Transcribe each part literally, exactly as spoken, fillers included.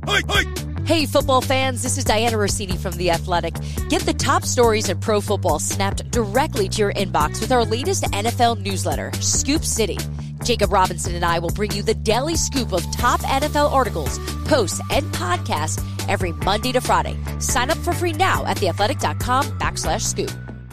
Hey, football fans, this is Diana Rossini from The Athletic. Get the top stories in pro football snapped directly to your inbox with our latest N F L newsletter, Scoop City. Jacob Robinson and I will bring you the daily scoop of top N F L articles, posts, and podcasts every Monday to Friday. Sign up for free now at theathletic.com backslash scoop.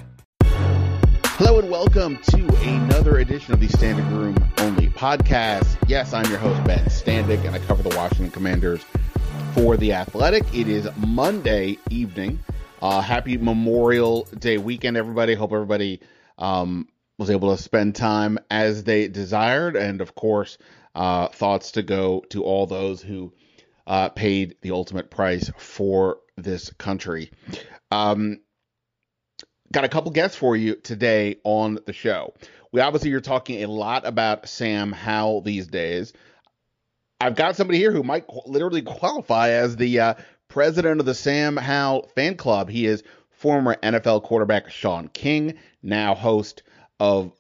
Hello and welcome to another edition of the Standing Room Only podcast. Yes, I'm your host, Ben Standig, and I cover the Washington Commanders for The Athletic. It is Monday evening. Uh, happy Memorial Day weekend, everybody. Hope everybody um, was able to spend time as they desired. And, of course, uh, thoughts to go to all those who uh, paid the ultimate price for this country. Um, got a couple guests for you today on the show. We obviously are talking a lot about Sam Howell these days. I've got somebody here who might literally qualify as the uh, president of the Sam Howell fan club. He is former N F L quarterback Sean King, now host of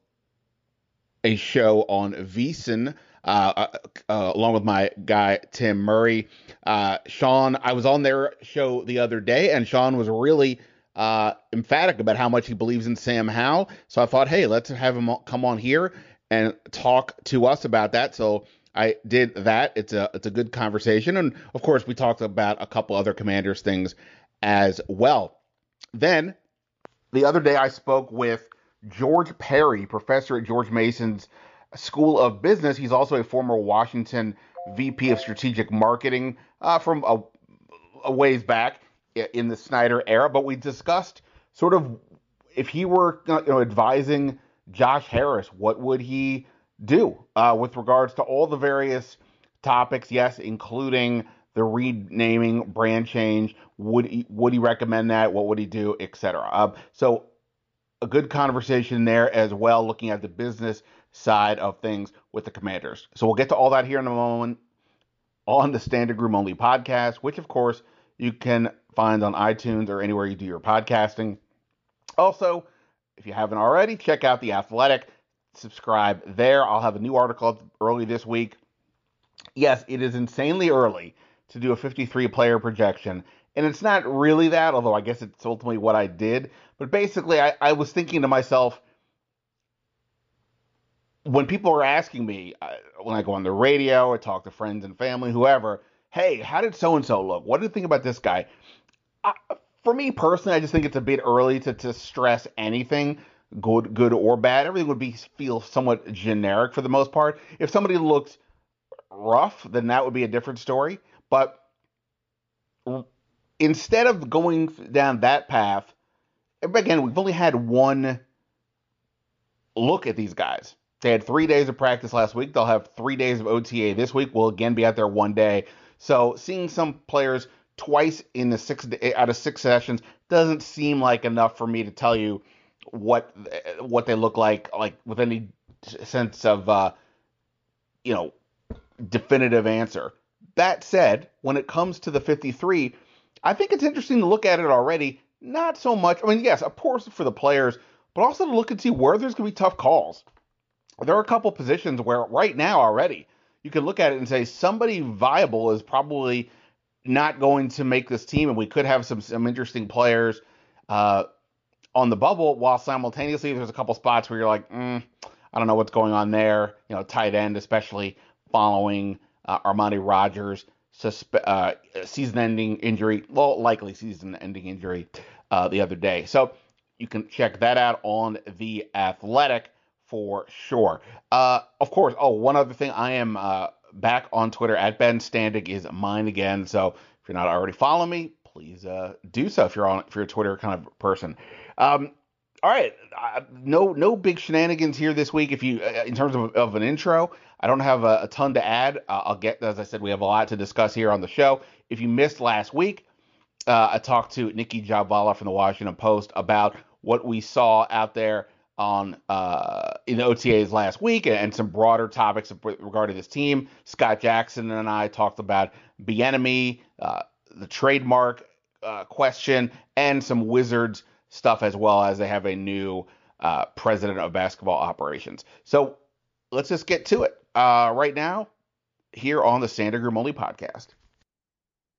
a show on VSiN, uh, uh, along with my guy Tim Murray. Uh, Sean, I was on their show the other day, and Sean was really uh, emphatic about how much he believes in Sam Howell. So I thought, hey, let's have him come on here and talk to us about that. So I did that. It's a it's a good conversation. And, of course, we talked about a couple other Commanders things as well. Then, the other day I spoke with George Perry, professor at George Mason's School of Business. He's also a former Washington V P of Strategic Marketing uh, from a, a ways back in the Snyder era. But we discussed sort of if he were you know, advising Josh Harris, what would he do uh, with regards to all the various topics, yes, including the renaming, brand change. Would he, would he recommend that? What would he do, et cetera? Uh, so a good conversation there as well, looking at the business side of things with the Commanders. So we'll get to all that here in a moment on the Standing Room Only podcast, which, of course, you can find on iTunes or anywhere you do your podcasting. Also, if you haven't already, check out The Athletic. Subscribe there. I'll have a new article up early this week. Yes, it is insanely early to do a fifty-three player projection, and it's not really that, although I guess it's ultimately what I did. But basically, I, I was thinking to myself, when people are asking me, uh, when I go on the radio or talk to friends and family, whoever, hey, how did so-and-so look? What did you think about this guy? I, for me personally, I just think it's a bit early to, to stress anything. Good, good or bad, everything would be feel somewhat generic for the most part. If somebody looked rough, then that would be a different story. But instead of going down that path, again, we've only had one look at these guys. They had three days of practice last week. They'll have three days of O T A this week. We'll again be out there one day. So seeing some players twice in the six out of six sessions doesn't seem like enough for me to tell you what what they look like, like with any sense of, uh, you know, definitive answer. That said, when it comes to the fifty-three, I think it's interesting to look at it already. Not so much. I mean, yes, of course for the players, but also to look and see where there's going to be tough calls. There are a couple positions where right now already you can look at it and say somebody viable is probably not going to make this team, and we could have some some interesting players uh, on the bubble, while simultaneously there's a couple spots where you're like, mm, I don't know what's going on there. You know, tight end, especially following uh, Armani Rogers' suspe- uh, season-ending injury, well, likely season-ending injury uh, the other day. So you can check that out on The Athletic for sure. Uh, of course, oh, one other thing, I am uh, back on Twitter at Ben Standig is mine again. So if you're not already following me, please uh, do so if you're on if you're a Twitter kind of person. Um, all right, uh, no no big shenanigans here this week. If you uh, in terms of, of an intro, I don't have a, a ton to add. Uh, I'll get, as I said, we have a lot to discuss here on the show. If you missed last week, uh, I talked to Nikki Jhabvala from the Washington Post about what we saw out there on uh, in the O T As last week and, and some broader topics regarding this team. Scott Jackson and I talked about Bieniemy, uh, the trademark uh, question, and some Wizards stuff as well, as they have a new uh, president of basketball operations. So let's just get to it uh, right now here on the Standing Room Only podcast.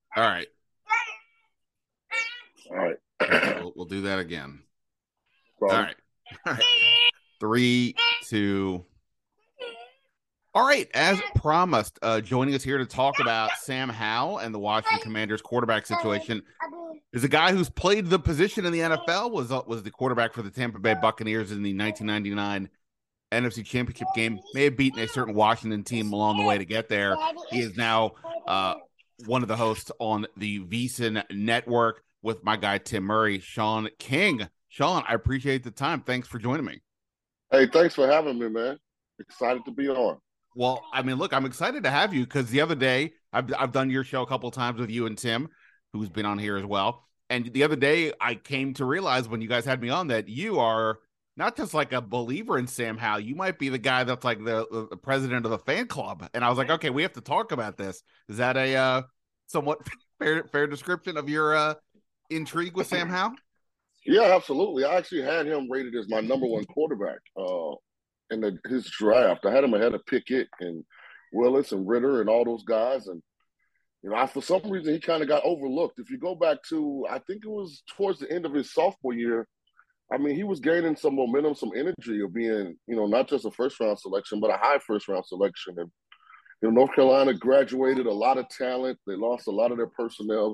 All right. All right. We'll, we'll do that again. Problem. All right. All right. Three, two. All right. As promised, uh, joining us here to talk about Sam Howell and the Washington Commanders quarterback situation is a guy who's played the position in the N F L, was, uh, was the quarterback for the Tampa Bay Buccaneers in the nineteen ninety-nine N F C Championship game, may have beaten a certain Washington team along the way to get there. He is now uh, one of the hosts on the VSiN network with my guy, Tim Murray, Sean King. Sean, I appreciate the time. Thanks for joining me. Hey, thanks for having me, man. Excited to be on. Well, I mean, look, I'm excited to have you because the other day, I've, I've done your show a couple of times with you and Tim, who's been on here as well. And the other day, I came to realize when you guys had me on that you are not just like a believer in Sam Howell, you might be the guy that's like the, the president of the fan club. And I was like, okay, we have to talk about this. Is that a uh, somewhat fair fair description of your uh, intrigue with Sam Howell? Yeah, absolutely. I actually had him rated as my number one quarterback uh, in the, his draft. I had him ahead of Pickett and Willis and Ritter and all those guys. And, you know, I, for some reason, he kind of got overlooked. If you go back to, I think it was towards the end of his sophomore year, I mean, he was gaining some momentum, some energy of being, you know, not just a first-round selection, but a high first-round selection. And, you know, North Carolina graduated a lot of talent. They lost a lot of their personnel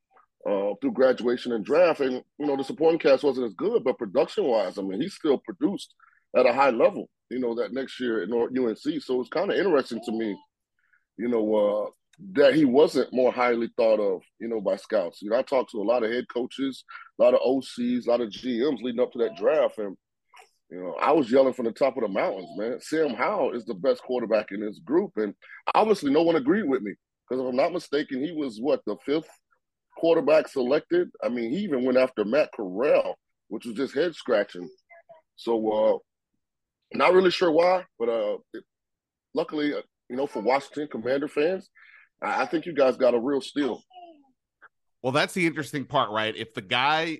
uh, through graduation and draft. And, you know, the supporting cast wasn't as good, but production-wise, I mean, he still produced at a high level, you know, that next year at U N C. So it's kind of interesting to me, you know, uh, that he wasn't more highly thought of, you know, by scouts. You know, I talked to a lot of head coaches, a lot of O Cs, a lot of G Ms leading up to that draft. And, you know, I was yelling from the top of the mountains, man, Sam Howell is the best quarterback in this group. And obviously no one agreed with me because if I'm not mistaken, he was, what, the fifth quarterback selected? I mean, he even went after Matt Corral, which was just head-scratching. So, uh, not really sure why, but uh, it, luckily, uh, you know, for Washington Commander fans, I, I think you guys got a real steal. Well, that's the interesting part, right? If the guy,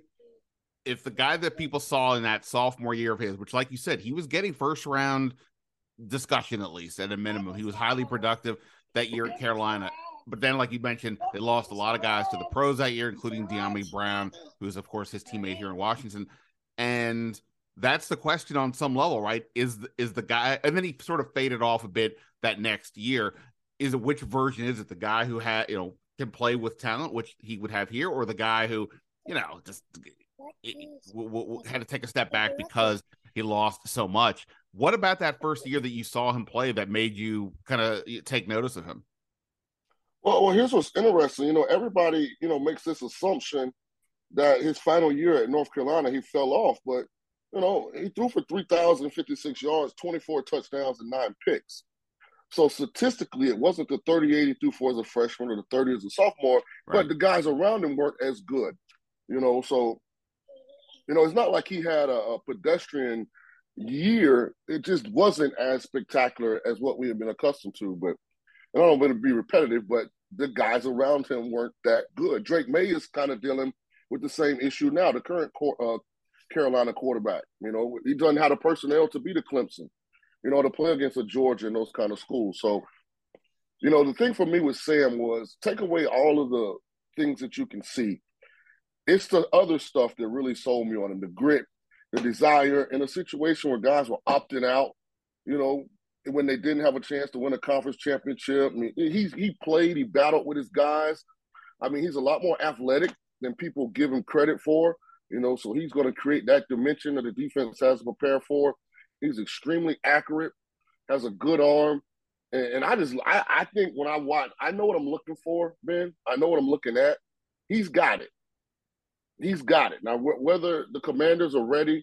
if the guy that people saw in that sophomore year of his, which, like you said, he was getting first round discussion at least at a minimum. He was highly productive that year at Carolina. But then, like you mentioned, they lost a lot of guys to the pros that year, including De'Ami Brown, who is, of course, his teammate here in Washington. And that's the question on some level, right? Is is the guy, and then he sort of faded off a bit that next year. Is it which version is it? The guy who had, you know, can play with talent, which he would have here, or the guy who, you know, just it, w- w- had to take a step back because he lost so much. What about that first year that you saw him play that made you kind of take notice of him? Well, well, here's what's interesting. You know, everybody, you know, makes this assumption that his final year at North Carolina, he fell off. But, you know, he threw for three thousand fifty-six yards, twenty-four touchdowns, and nine picks. So statistically, it wasn't the thirty-eight he threw for as a freshman or the thirty as a sophomore, right. But the guys around him weren't as good, you know. So, you know, it's not like he had a, a pedestrian year. It just wasn't as spectacular as what we have been accustomed to. But and I don't want to be repetitive, but the guys around him weren't that good. Drake May is kind of dealing with the same issue now, the current uh, Carolina quarterback. You know, he doesn't have the personnel to beat a Clemson, you know, to play against a Georgia and those kind of schools. So, you know, the thing for me with Sam was take away all of the things that you can see. It's the other stuff that really sold me on him, the grit, the desire, in a situation where guys were opting out, you know, when they didn't have a chance to win a conference championship. I mean, he's, he played, he battled with his guys. I mean, he's a lot more athletic than people give him credit for, you know, so he's going to create that dimension that the defense has to prepare for. He's extremely accurate, has a good arm. And, and I just, I, I think when I watch, I know what I'm looking for, Ben. I know what I'm looking at. He's got it. He's got it. Now, wh- whether the Commanders are ready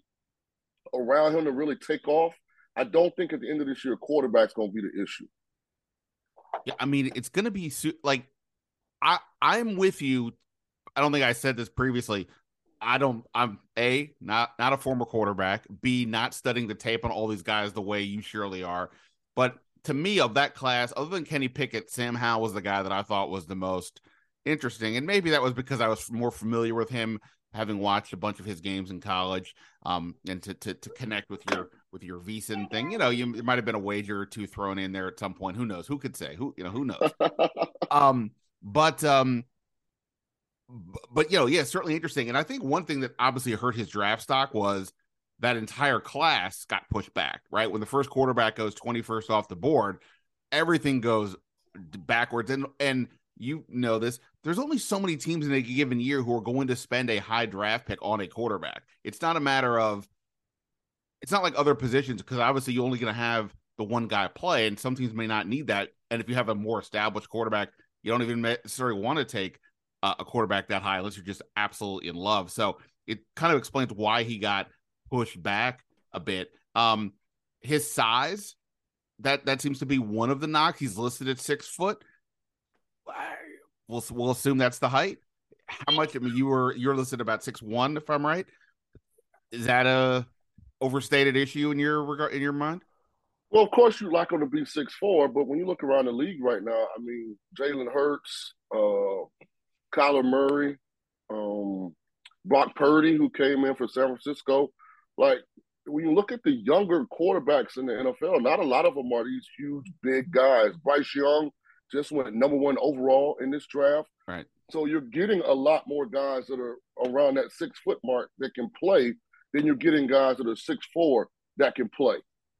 around him to really take off, I don't think at the end of this year, quarterback's going to be the issue. Yeah, I mean, it's going to be like, I, I'm with you. I don't think I said this previously. I don't, I'm A, not, not a former quarterback, B, not studying the tape on all these guys the way you surely are. But to me, of that class, other than Kenny Pickett, Sam Howell was the guy that I thought was the most interesting. And maybe that was because I was more familiar with him, having watched a bunch of his games in college, um, and to, to, to connect with your, with your VSiN thing. You know, you, there might've been a wager or two thrown in there at some point. Who knows? Who could say? Who, you know, who knows? um, but, um, but, you know, yeah, certainly interesting. And I think one thing that obviously hurt his draft stock was that entire class got pushed back, right? When the first quarterback goes twenty-first off the board, everything goes backwards. And, and you know this, there's only so many teams in a given year who are going to spend a high draft pick on a quarterback. It's not a matter of, it's not like other positions, because obviously you're only going to have the one guy play, and some teams may not need that. And if you have a more established quarterback, you don't even necessarily want to take uh, a quarterback that high unless you're just absolutely in love. So it kind of explains why he got pushed back a bit. Um, his size, that that seems to be one of the knocks. He's listed at six foot. We'll we'll assume that's the height. How much? I mean, you were you're listed about six one, if I'm right. Is that a overstated issue in your regard, in your mind? Well, of course, you like him to be six four, but when you look around the league right now, I mean, Jalen Hurts, uh, Kyler Murray, um, Brock Purdy, who came in for San Francisco, like when you look at the younger quarterbacks in the N F L, not a lot of them are these huge, big guys. Bryce Young just went number one overall in this draft. Right. So you're getting a lot more guys that are around that six foot mark that can play than you're getting guys that are six four that can play.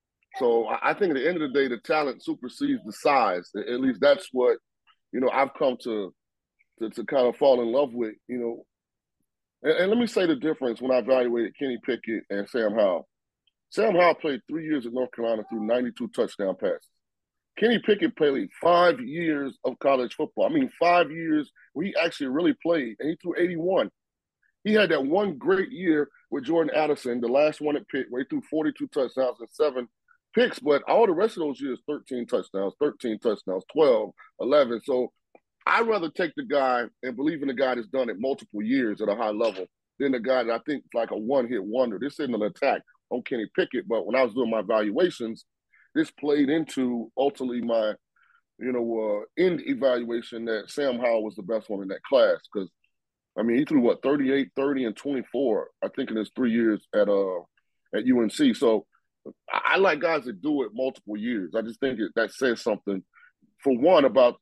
So I think at the end of the day, the talent supersedes the size. At least that's what, you know, I've come to to, to kind of fall in love with, you know. And, and let me say the difference when I evaluated Kenny Pickett and Sam Howell. Sam Howell played three years at North Carolina through ninety-two touchdown passes. Kenny Pickett played five years of college football. I mean, five years where he actually really played, and he threw eighty-one. He had that one great year with Jordan Addison, the last one at Pitt, where he threw forty-two touchdowns and seven picks, but all the rest of those years, thirteen touchdowns, thirteen touchdowns, twelve, eleven. So I'd rather take the guy and believe in the guy that's done it multiple years at a high level than the guy that I think is like a one-hit wonder. This isn't an attack on Kenny Pickett, but when I was doing my evaluations, this played into ultimately my, you know, uh, end evaluation that Sam Howell was the best one in that class. Because, I mean, he threw, what, thirty-eight, thirty, and twenty-four, I think, in his three years at uh at U N C. So I, I like guys that do it multiple years. I just think it, that says something, for one, about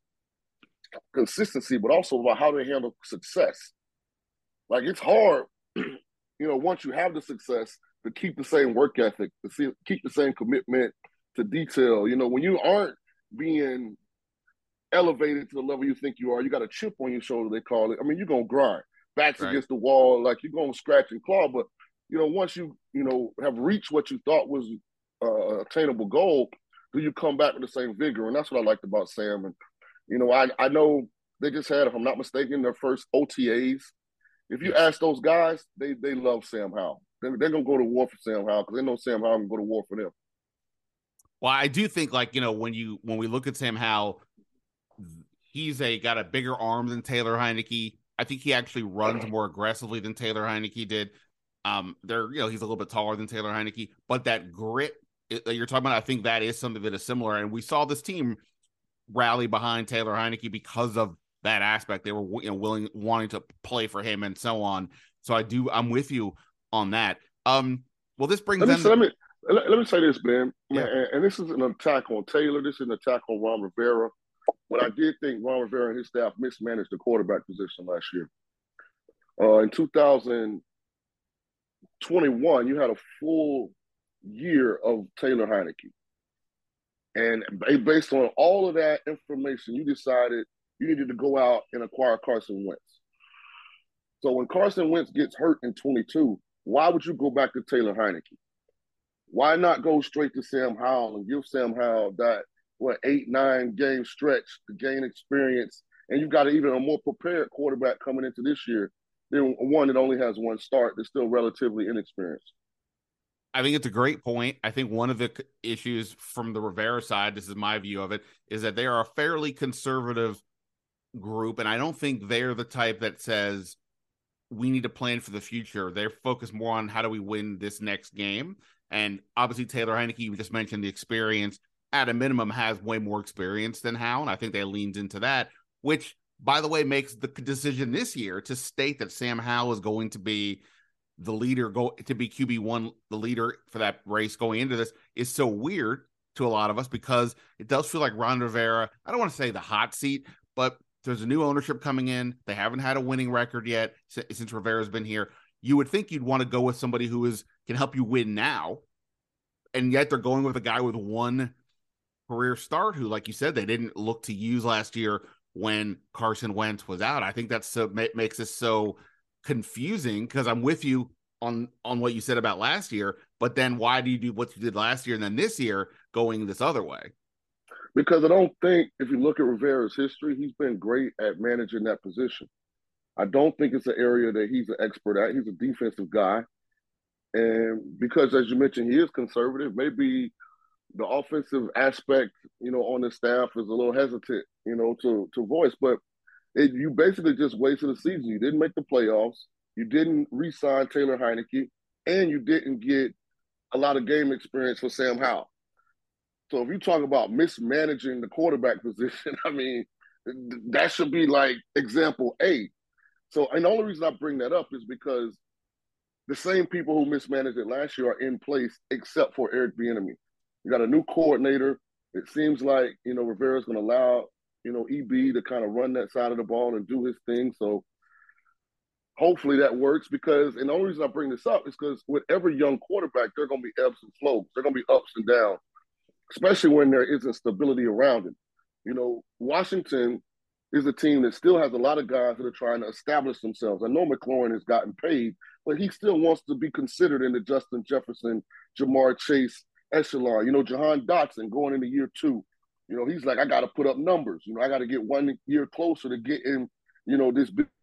consistency, but also about how they handle success. Like, it's hard, you know, once you have the success, to keep the same work ethic, to see, keep the same commitment to detail. You know, when you aren't being elevated to the level you think you are, you got a chip on your shoulder, they call it. I mean, you're going to grind. Backs right against the wall, like you're going to scratch and claw. But, you know, once you, you know, have reached what you thought was uh, attainable goal, do you come back with the same vigor? And that's what I liked about Sam. And, you know, I, I know they just had, if I'm not mistaken, their first O T As. If you ask those guys, they they love Sam Howell. They're, they're going to go to war for Sam Howell because they know Sam Howell can go to war for them. Well, I do think, like, you know, when you when we look at Sam Howell, he's a got a bigger arm than Taylor Heinicke. I think he actually runs more aggressively than Taylor Heinicke did. Um, there, you know, he's a little bit taller than Taylor Heinicke, but that grit that you're talking about, I think that is something that is similar. And we saw this team rally behind Taylor Heinicke because of that aspect. They were, you know, willing, wanting to play for him and so on. So I do, I'm with you on that. Um, well, this brings let me, them. Say, let me let, let me say this, Ben, yeah. and, and this is an attack on Taylor. This is an attack on Ron Rivera. But I did think Ron Rivera and his staff mismanaged the quarterback position last year. Uh, in two thousand twenty-one, you had a full year of Taylor Heinicke. And based on all of that information, you decided you needed to go out and acquire Carson Wentz. So when Carson Wentz gets hurt in twenty-two, why would you go back to Taylor Heinicke? Why not go straight to Sam Howell and give Sam Howell that, what, eight, nine game stretch to gain experience? And you've got even a more prepared quarterback coming into this year than one that only has one start that's still relatively inexperienced. I think it's a great point. I think one of the issues from the Rivera side, this is my view of it, is that they are a fairly conservative group. And I don't think they're the type that says we need to plan for the future. They're focused more on how do we win this next game. And obviously Taylor Heinicke, you just mentioned the experience, at a minimum has way more experience than Howell. And I think they leaned into that, which, by the way, makes the decision this year to state that Sam Howell is going to be the leader, go to be Q B one, the leader for that race going into this, is so weird to a lot of us, because it does feel like Ron Rivera, I don't want to say the hot seat, but there's a new ownership coming in. They haven't had a winning record yet since Rivera's been here. You would think you'd want to go with somebody who is can help you win now. And yet they're going with a guy with one career start who, like you said, they didn't look to use last year when Carson Wentz was out. I think that's so makes this so confusing because I'm with you on, on what you said about last year, but then why do you do what you did last year and then this year going this other way? Because I don't think if you look at Rivera's history, he's been great at managing that position. I don't think it's an area that he's an expert at. He's a defensive guy. And because, as you mentioned, he is conservative, maybe the offensive aspect, you know, on the staff is a little hesitant, you know, to, to voice. But it, you basically just wasted the season. You didn't make the playoffs. You didn't re-sign Taylor Heinicke. And you didn't get a lot of game experience for Sam Howell. So if you talk about mismanaging the quarterback position, I mean, that should be like example A. So, and the only reason I bring that up is because the same people who mismanaged it last year are in place, except for Eric Bieniemy. You got a new coordinator. It seems like, you know, Rivera's going to allow, you know, E B to kind of run that side of the ball and do his thing. So hopefully that works because, and the only reason I bring this up is because with every young quarterback, there are going to be ebbs and flows. There are going to be ups and downs, especially when there isn't stability around it. You know, Washington is a team that still has a lot of guys that are trying to establish themselves. I know McLaurin has gotten paid, but he still wants to be considered in the Justin Jefferson, Jamar Chase echelon. You know, Jahan Dotson going into year two. You know, he's like, I got to put up numbers. You know, I got to get one year closer to get in, you know, this big.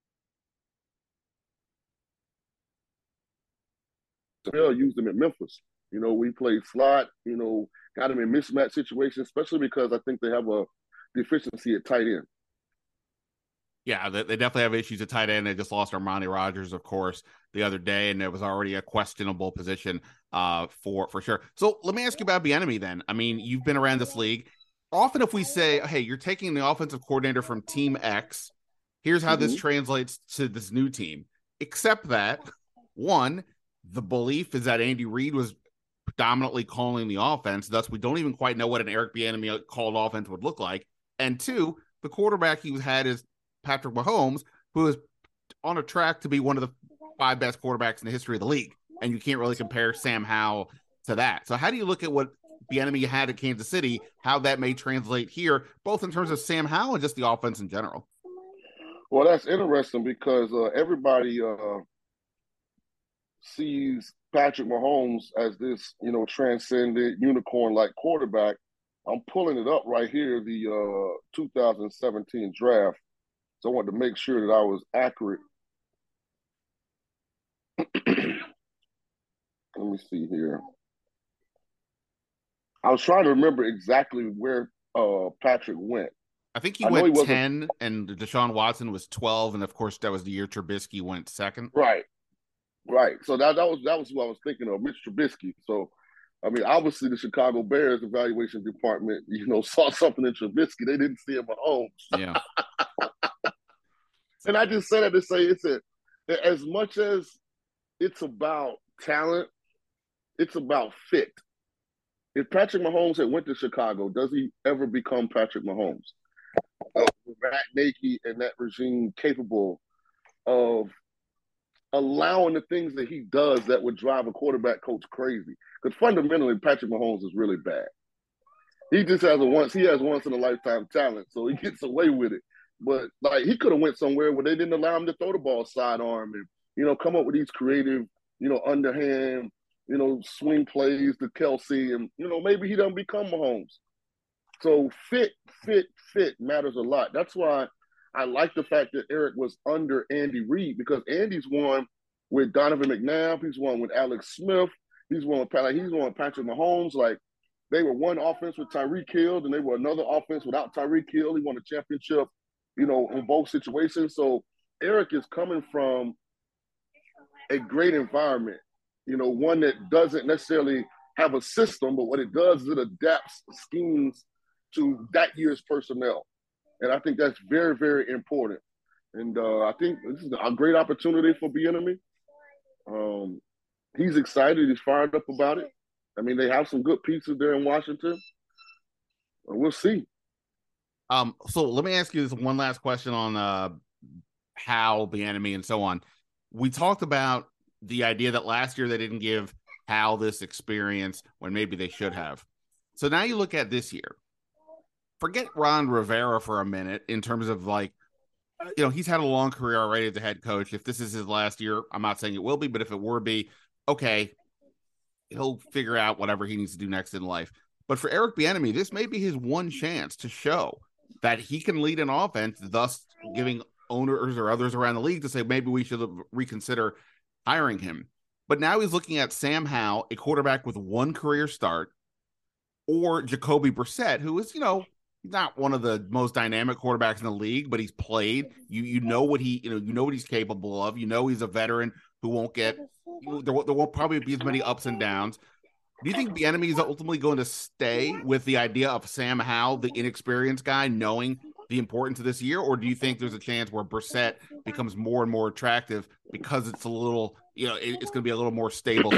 They'll use them at Memphis. You know, we played slot, you know, got him in mismatch situations, especially because I think they have a deficiency at tight end. Yeah, they, they definitely have issues at tight end. They just lost Armani Rogers, of course, the other day, and it was already a questionable position uh, for for sure. So let me ask you about Bieniemy then. I mean, you've been around this league. Often if we say, hey, you're taking the offensive coordinator from Team X, here's how mm-hmm. this translates to this new team. Except that, one, the belief is that Andy Reid was predominantly calling the offense. Thus, we don't even quite know what an Eric Bieniemy called offense would look like. And two, the quarterback he had is Patrick Mahomes, who is on a track to be one of the five best quarterbacks in the history of the league. And you can't really compare Sam Howell to that. So how do you look at what Bieniemy had at Kansas City, how that may translate here, both in terms of Sam Howell and just the offense in general? Well, that's interesting because uh, everybody uh, sees Patrick Mahomes as this, you know, transcendent unicorn-like quarterback. I'm pulling it up right here, the uh, two thousand seventeen draft. So I wanted to make sure that I was accurate. Let me see here. I was trying to remember exactly where uh, Patrick went. I think he I went he ten, and Deshaun Watson was twelve, and of course that was the year Trubisky went second. Right, right. So that that was that was who I was thinking of, Mitch Trubisky. So, I mean, obviously the Chicago Bears evaluation department, you know, saw something in Trubisky. They didn't see him at home. Yeah. And I just said that to say it's a, as much as it's about talent, it's about fit. If Patrick Mahomes had went to Chicago, does he ever become Patrick Mahomes? Uh, Matt Nagy and that regime capable of allowing the things that he does that would drive a quarterback coach crazy? Because fundamentally, Patrick Mahomes is really bad. He just has a once he has once in a lifetime talent, so he gets away with it. But like he could have went somewhere where they didn't allow him to throw the ball sidearm and, you know, come up with these creative, you know, underhand, you know, swing plays to Kelsey, and, you know, maybe he doesn't become Mahomes. So fit, fit, fit matters a lot. That's why I like the fact that Eric was under Andy Reid, because Andy's won with Donovan McNabb, he's won with Alex Smith, he's won with like, he's won with Patrick Mahomes. Like, they were one offense with Tyreek Hill, and they were another offense without Tyreek Hill. He won a championship, you know, in both situations. So Eric is coming from a great environment, you know, one that doesn't necessarily have a system, but what it does is it adapts schemes to that year's personnel. And I think that's very, very important. And uh, I think this is a great opportunity for Bieniemy. Um, he's excited. He's fired up about it. I mean, they have some good pieces there in Washington. We'll see. Um, so let me ask you this one last question on uh, Hal, Bieniemy, and so on. We talked about the idea that last year they didn't give Hal this experience when maybe they should have. So now you look at this year. Forget Ron Rivera for a minute in terms of like, you know, he's had a long career already as a head coach. If this is his last year, I'm not saying it will be, but if it were be, okay, he'll figure out whatever he needs to do next in life. But for Eric Bieniemy, this may be his one chance to show that he can lead an offense, thus giving owners or others around the league to say maybe we should reconsider hiring him. But now he's looking at Sam Howell, a quarterback with one career start, or Jacoby Brissett, who is, you know, not one of the most dynamic quarterbacks in the league, but he's played. You you know what he you know you know what he's capable of. You know he's a veteran who won't get there. There won't probably be as many ups and downs. Do you think Bieniemy is ultimately going to stay with the idea of Sam Howell, the inexperienced guy, knowing the importance of this year, or do you think there's a chance where Brissett becomes more and more attractive because it's a little, you know, it, it's going to be a little more stable?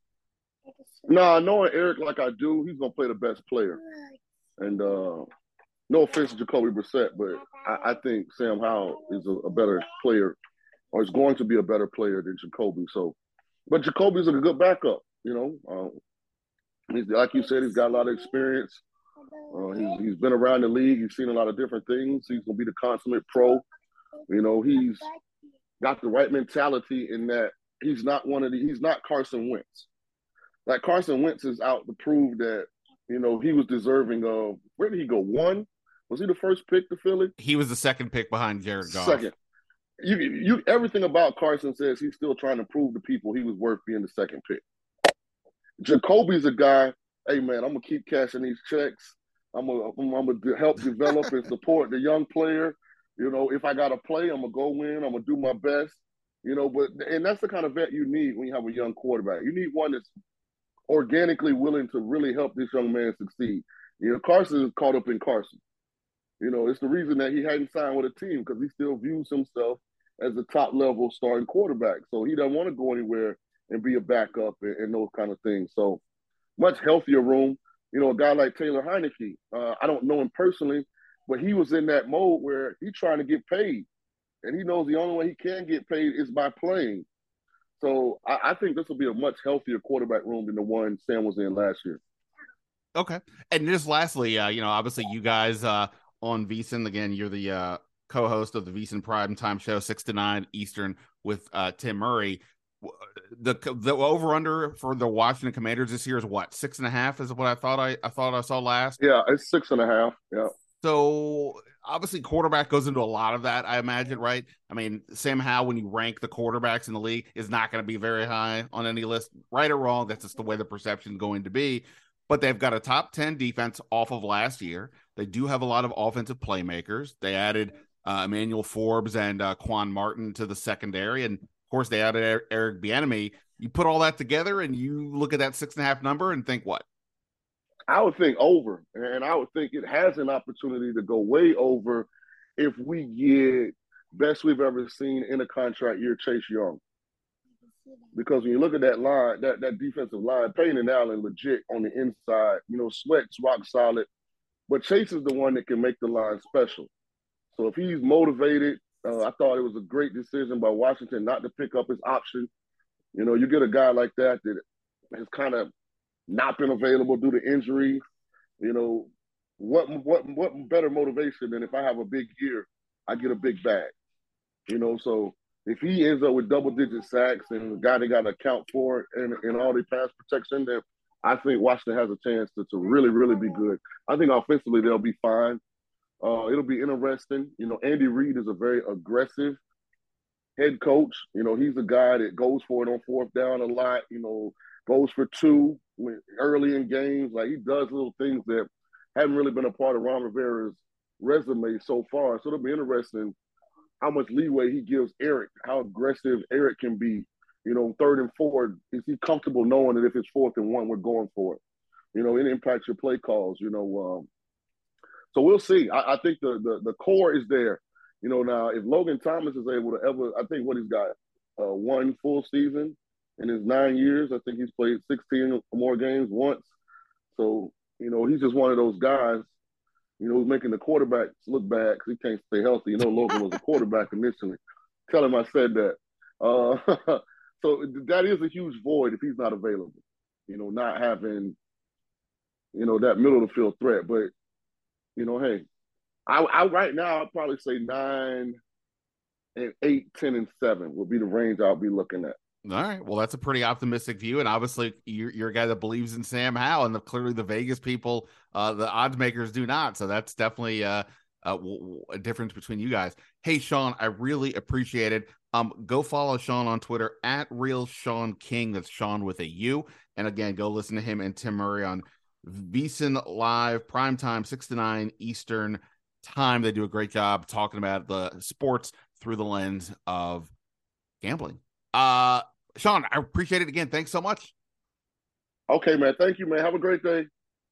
No, nah, knowing Eric like I do, he's going to play the best player. And uh, no offense to Jacoby Brissett, but I, I think Sam Howell is a, a better player, or is going to be a better player than Jacoby. So, but Jacoby's a good backup, you know. Um, he's, like you said, he's got a lot of experience. Uh, he's, he's been around the league. He's seen a lot of different things. He's going to be the consummate pro. You know, he's got the right mentality in that he's not one of the, he's not Carson Wentz. Like Carson Wentz is out to prove that, you know, he was deserving of, where did he go? One? Was he the first pick to Philly? He was the second pick behind Jared Goff. Second. You, you, everything about Carson says he's still trying to prove to people he was worth being the second pick. Jacoby's a guy, hey, man, I'm going to keep cashing these checks. I'm going I'm to help develop and support the young player. You know, if I got to play, I'm going to go in. I'm going to do my best. You know, but and that's the kind of vet you need when you have a young quarterback. You need one that's organically willing to really help this young man succeed. You know, Carson is caught up in Carson. You know, it's the reason that he hadn't signed with a team, because he still views himself as a top-level starting quarterback. So he doesn't want to go anywhere and be a backup and, and those kind of things. So much healthier room. You know, a guy like Taylor Heineke, uh, I don't know him personally, but he was in that mode where he's trying to get paid. And he knows the only way he can get paid is by playing. So I, I think this will be a much healthier quarterback room than the one Sam was in last year. Okay. And just lastly, uh, you know, obviously you guys uh, on VSiN, again, you're the uh, co-host of the VSiN Primetime Show, six to nine Eastern with uh, Tim Murray. The the over under for the Washington Commanders this year is what, six and a half is what I thought I, I thought I saw last. Yeah, it's six and a half. Yeah. So obviously quarterback goes into a lot of that, I imagine, right? I mean, Sam Howell, when you rank the quarterbacks in the league, is not going to be very high on any list, right or wrong. That's just the way the perception is going to be. But they've got a top ten defense off of last year. They do have a lot of offensive playmakers. They added uh, Emmanuel Forbes and uh, Quan Martin to the secondary, and of course, they added Eric Bieniemy. You put all that together and you look at that six and a half number and think what? I would think over. And I would think it has an opportunity to go way over if we get best we've ever seen in a contract year, Chase Young. Because when you look at that line, that, that defensive line, Payne and Allen legit on the inside, you know, Sweat's rock solid. But Chase is the one that can make the line special. So if he's motivated, Uh, I thought it was a great decision by Washington not to pick up his option. You know, you get a guy like that that has kind of not been available due to injury. You know, what what what better motivation than if I have a big year, I get a big bag. You know, so if he ends up with double-digit sacks and the guy they got to account for and, and all the pass protection, then I think Washington has a chance to, to really, really be good. I think offensively they'll be fine. Uh, it'll be interesting. You know, Andy Reid is a very aggressive head coach. You know, he's a guy that goes for it on fourth down a lot, you know, goes for two when, early in games. Like, he does little things that haven't really been a part of Ron Rivera's resume so far. So it'll be interesting how much leeway he gives Eric, how aggressive Eric can be. You know, third and four, is he comfortable knowing that if it's fourth and one, we're going for it? You know, it impacts your play calls, you know, um, so we'll see. I, I think the, the the core is there. You know, now if Logan Thomas is able to ever, I think what he's got, uh, one full season in his nine years. I think he's played sixteen or more games once. So, you know, he's just one of those guys. You know, making the quarterbacks look bad because he can't stay healthy. You know, Logan was a quarterback initially. Tell him I said that. Uh, so that is a huge void if he's not available. You know, not having, you know, that middle of the field threat. But, you know, hey, I, I right now I'd probably say nine and eight, ten and seven would be the range I'll be looking at. All right. Well, that's a pretty optimistic view. And obviously you're, you're a guy that believes in Sam Howell, and the, clearly the Vegas people, uh, the odds makers do not. So that's definitely uh, a, a difference between you guys. Hey, Sean, I really appreciate it. Um, go follow Sean on Twitter at Real Sean King. That's Sean with a U. And again, go listen to him and Tim Murray on VSiN Live, primetime, six to nine Eastern time. They do a great job talking about the sports through the lens of gambling. Uh, Sean, I appreciate it again. Thanks so much. Okay, man. Thank you, man. Have a great day.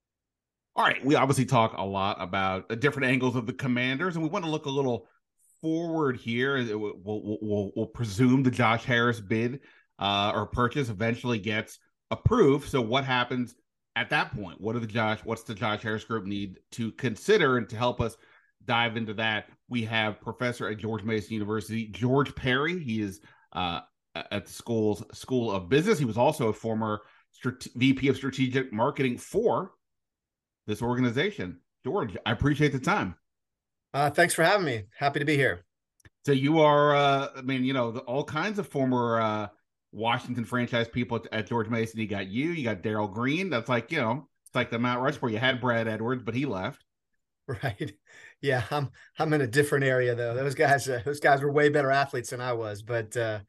All right. We obviously talk a lot about the different angles of the Commanders, and we want to look a little forward here. We'll, we'll, we'll, we'll presume the Josh Harris bid uh, or purchase eventually gets approved. So what happens at that point? What do the Josh, what's the Josh Harris group need to consider? And to help us dive into that, we have professor at George Mason University, George Perry. He is uh, at the school's School of Business. He was also a former strate- V P of Strategic Marketing for this organization. George, I appreciate the time. Uh, thanks for having me. Happy to be here. So you are, uh, I mean, you know, the, all kinds of former uh, Washington franchise people at, at George Mason. You got you, you got Darrell Green. That's like, you know, it's like the Mount Rushmore. You had Brad Edwards, but he left. Right. Yeah, I'm I'm in a different area though. Those guys, uh, those guys were way better athletes than I was. But uh,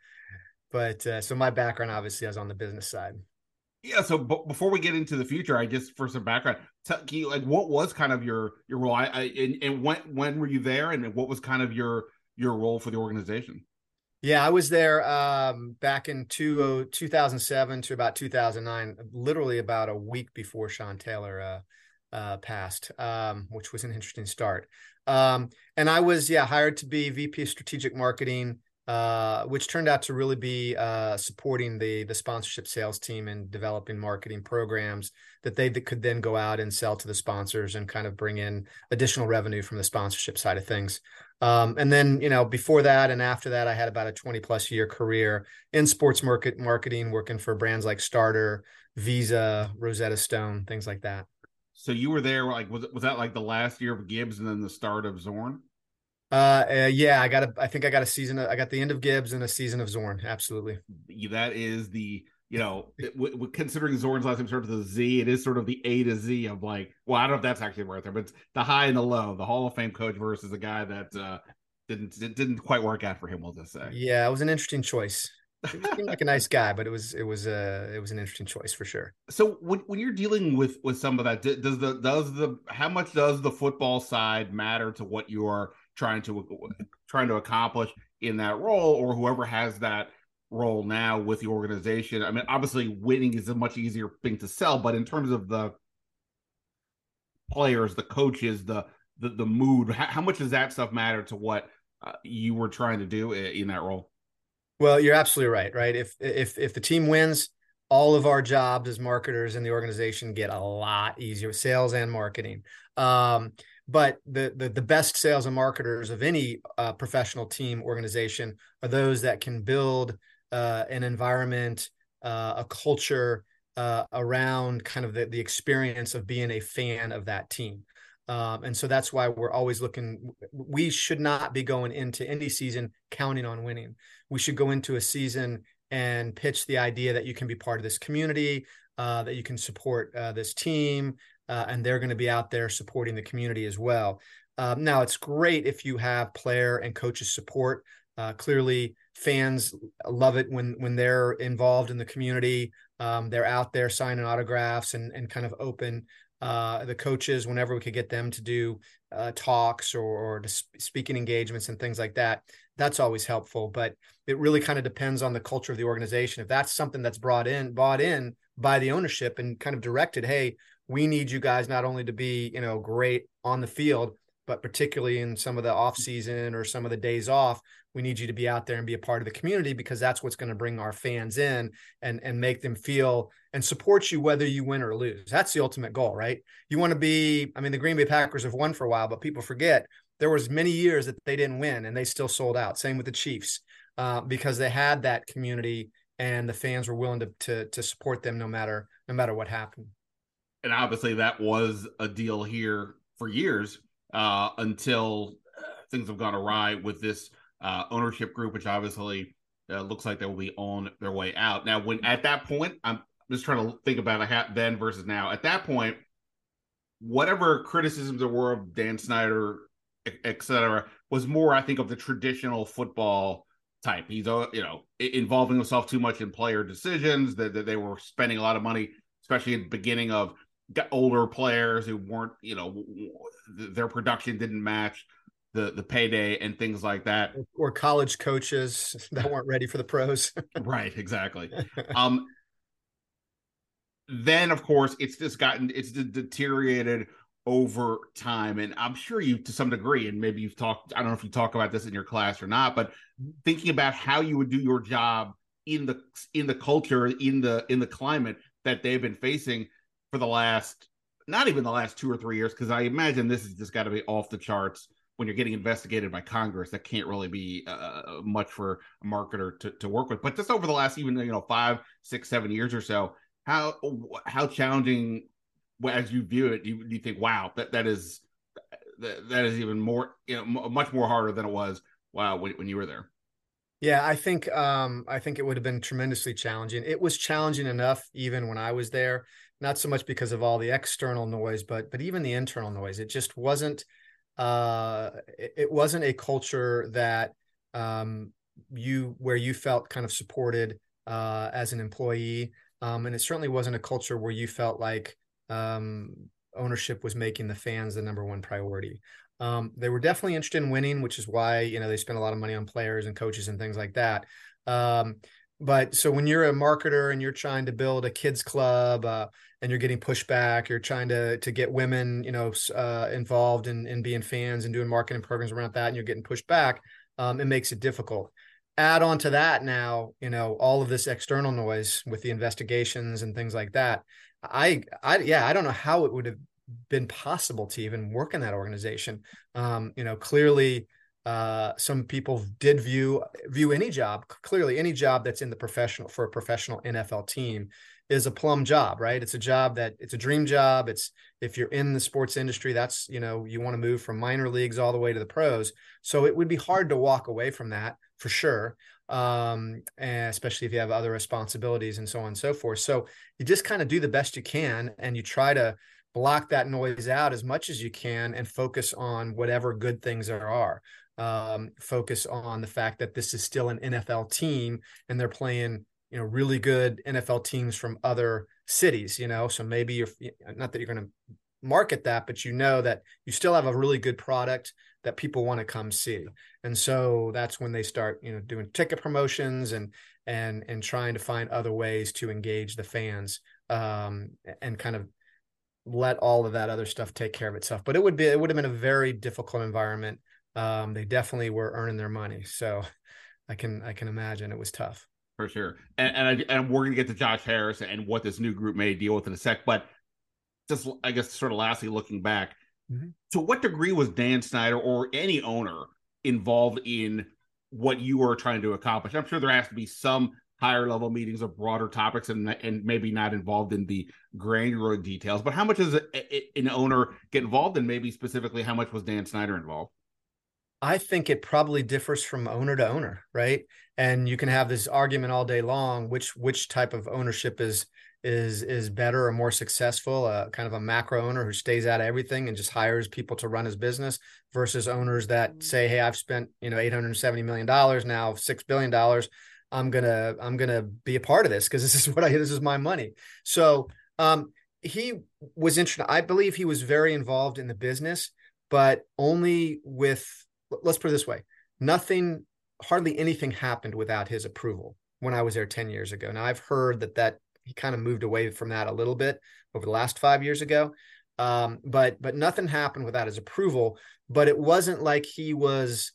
but uh, so my background obviously I was on the business side. Yeah. So b- before we get into the future, I just for some background, tell you like what was kind of your your role, I, I and, and when when were you there, and what was kind of your your role for the organization? Yeah, I was there um, back in two, two thousand seven to about two thousand nine, literally about a week before Sean Taylor uh, uh, passed, um, which was an interesting start. Um, and I was, yeah, hired to be V P of Strategic Marketing, uh, which turned out to really be uh, supporting the the sponsorship sales team and developing marketing programs that they that could then go out and sell to the sponsors and kind of bring in additional revenue from the sponsorship side of things. Um, and then, you know, before that and after that, I had about a twenty plus year career in sports market marketing, working for brands like Starter, Visa, Rosetta Stone, things like that. So you were there, like, was it, was that like the last year of Gibbs and then the start of Zorn? Uh, uh yeah, I got a, I think I got a season. Of, I got the end of Gibbs and a season of Zorn. Absolutely. That is the, you know, it, w- w- considering Zorn's last name starts with a Z, it is sort of the A to Z of like, well, I don't know if that's actually right there, but it's the high and the low, the Hall of Fame coach versus a guy that uh, didn't it didn't quite work out for him, we'll just say. Yeah, it was an interesting choice. He seemed like a nice guy, but it was it was uh it was an interesting choice for sure. So when when you're dealing with with some of that, does the does the how much does the football side matter to what you are trying to trying to accomplish in that role, or whoever has that role now with the organization? I mean, obviously winning is a much easier thing to sell, but in terms of the players, the coaches, the the, the mood, how, how much does that stuff matter to what uh, you were trying to do in, in that role? Well, you're absolutely right, right? If if if the team wins, all of our jobs as marketers in the organization get a lot easier, sales and marketing. Um, but the, the the best sales and marketers of any uh, professional team organization are those that can build uh, an environment, uh, a culture uh, around kind of the, the experience of being a fan of that team. Um, and so that's why we're always looking, we should not be going into any season counting on winning. We should go into a season and pitch the idea that you can be part of this community, uh, that you can support uh, this team, uh, and they're going to be out there supporting the community as well. Um, now, it's great if you have player and coaches support. Uh, clearly, fans love it when when they're involved in the community. Um, they're out there signing autographs and and kind of open. Uh, the coaches, whenever we could get them to do uh, talks or, or to sp- speaking engagements and things like that, that's always helpful. But it really kind of depends on the culture of the organization. If that's something that's brought in, bought in by the ownership and kind of directed, hey, we need you guys not only to be, you know, great on the field, but particularly in some of the off season or some of the days off, we need you to be out there and be a part of the community, because that's what's going to bring our fans in and, and make them feel and support you, whether you win or lose. That's the ultimate goal, right? You want to be, I mean, the Green Bay Packers have won for a while, but people forget there was many years that they didn't win and they still sold out. Same with the Chiefs, uh, because they had that community and the fans were willing to, to, to support them no matter, no matter what happened. And obviously that was a deal here for years, uh, until things have gone awry with this uh, ownership group, which obviously uh, looks like they will be on their way out. Now, when at that point, I'm just trying to think about it then versus now. At that point, whatever criticisms there were of Dan Snyder, et cetera, was more, I think, of the traditional football type. He's, you know, involving himself too much in player decisions, that, that they were spending a lot of money, especially at the beginning of older players who weren't, you know, their production didn't match the the payday and things like that. Or college coaches that weren't ready for the pros. Right, exactly. Um, then, of course, it's just gotten, it's deteriorated over time. And I'm sure you, to some degree, and maybe you've talked, I don't know if you talk about this in your class or not, but thinking about how you would do your job in the in the culture, in the in the climate that they've been facing for the last, not even the last two or three years, because I imagine this has just got to be off the charts when you're getting investigated by Congress. That can't really be uh, much for a marketer to, to work with. But just over the last even, you know, five, six, seven years or so, how how challenging, as you view it, do you, do you think, wow, that, that is that, that is even more, you know, much more harder than it was, wow, when, when you were there? Yeah, I think um, I think it would have been tremendously challenging. It was challenging enough even when I was there, not so much because of all the external noise, but but even the internal noise. It just wasn't uh, it, it wasn't a culture that um, you where you felt kind of supported uh, as an employee, um, and it certainly wasn't a culture where you felt like um, ownership was making the fans the number one priority. Um, they were definitely interested in winning, which is why, you know, they spent a lot of money on players and coaches and things like that. Um, but so when you're a marketer and you're trying to build a kids club uh, and you're getting pushback, you're trying to to get women, you know, uh, involved in, in being fans and doing marketing programs around that, and you're getting pushed back, um, it makes it difficult. Add on to that now, you know, all of this external noise with the investigations and things like that. I, I, yeah, I don't know how it would have been possible to even work in that organization. Um, you know, clearly uh, some people did view view any job, clearly any job that's in the professional, for a professional N F L team, is a plum job, right? It's a job that it's a dream job. It's, if you're in the sports industry, that's, you know, you want to move from minor leagues all the way to the pros. So it would be hard to walk away from that for sure. Um, and especially if you have other responsibilities and so on and so forth. So you just kind of do the best you can, and you try to block that noise out as much as you can and focus on whatever good things there are. Um, focus on the fact that this is still an N F L team and they're playing, you know, really good N F L teams from other cities, you know, so maybe you're not that you're going to market that, but you know that you still have a really good product that people want to come see. And so that's when they start, you know, doing ticket promotions and, and, and trying to find other ways to engage the fans, um, and kind of let all of that other stuff take care of itself. But it would be, it would have been a very difficult environment. Um, they definitely were earning their money. So I can, I can imagine it was tough. For sure. And, and, I, and we're going to get to Josh Harris and what this new group may deal with in a sec, but just, I guess, sort of lastly, looking back, mm-hmm. to what degree was Dan Snyder or any owner involved in what you were trying to accomplish? I'm sure there has to be some higher level meetings of broader topics and and maybe not involved in the granular details, but how much does a, a, an owner get involved, and maybe specifically how much was Dan Snyder involved? I think it probably differs from owner to owner, right? And you can have this argument all day long, which which type of ownership is is is better or more successful, uh, kind of a macro owner who stays out of everything and just hires people to run his business, versus owners that say, hey, I've spent, you know, eight hundred seventy million dollars, now six billion dollars. I'm gonna I'm gonna be a part of this because this is what I this is my money. So um, he was interested. I believe he was very involved in the business, but only with, let's put it this way, nothing, hardly anything happened without his approval when I was there ten years ago. Now I've heard that that he kind of moved away from that a little bit over the last five years ago. Um, but but nothing happened without his approval, but it wasn't like he was